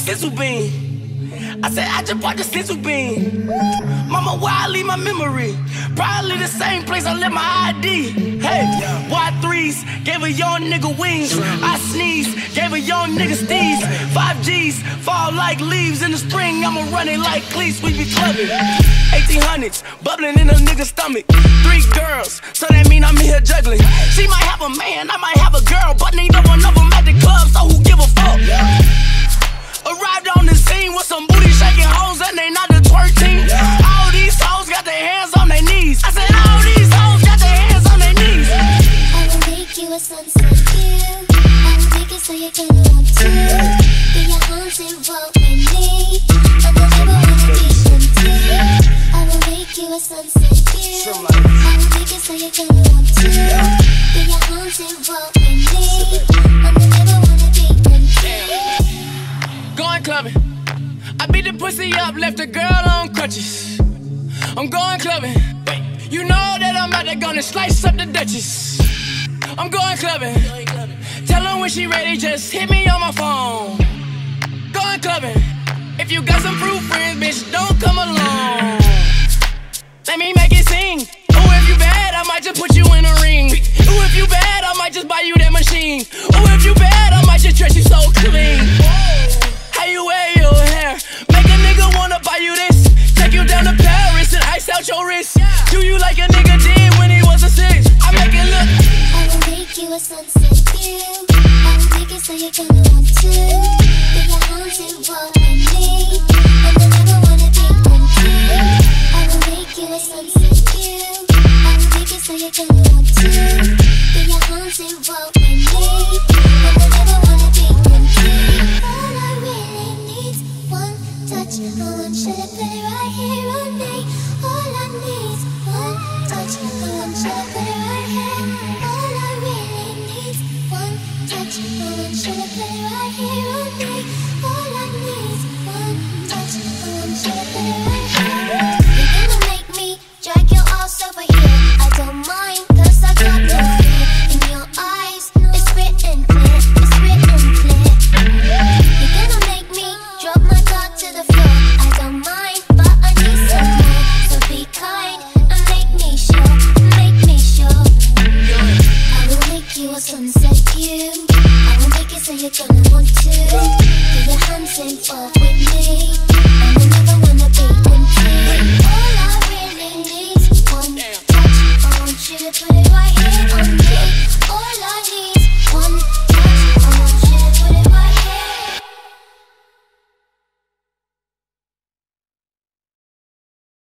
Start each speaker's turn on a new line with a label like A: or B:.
A: sizzle bean. I said, I just bought the sizzle bean. Mama, where I leave my memory? Probably the same place I left my ID. Hey, Y3s, gave a young nigga wings. I sneeze, gave a young nigga steez. 5 G's, fall like leaves in the spring. I'ma run it like cleats, we be clubbing. 1800s, bubbling in a nigga's stomach. 3 girls, so that mean I'm in here juggling. She might have a man, I might have a girl, but neither one of them at the club, so who give a fuck? Arrived on the scene with some booty shaking hoes and they not the twerk team. All these hoes got their hands on their knees. I said all these hoes got their hands on their knees.
B: I will make you a sunset view. I will make it so you're gonna want to. Get your arms involved with me. I will never wanna be empty. I will make you a sunset view. I will make it so you're gonna want to. Get your arms involved with me. I will never wanna be empty.
A: Going clubbing, I beat the pussy up, left the girl on crutches. I'm going clubbing, you know that I'm about to gonna slice up the Duchess. I'm going clubbing, tell her when she ready, just hit me on my phone. Going clubbing, if you got some fruit friends, bitch, don't come along. Let me make it sing. Ooh, if you bad, I might just put you in a ring. Ooh, if you bad, I might just buy you that machine. Ooh, if you bad, I might just dress you so clean. How you wear your hair? Make a nigga wanna buy you this. Take you down to Paris and ice out your wrist. Do you like a nigga did when he was a 6? I make it look.
B: I will make you a sunset view. I will make it so you're gonna want to. Get your arms involved with me. I will never wanna be empty. I will make you a sunset view. I will make it so you're gonna want to. Get your arms involved with me. I will never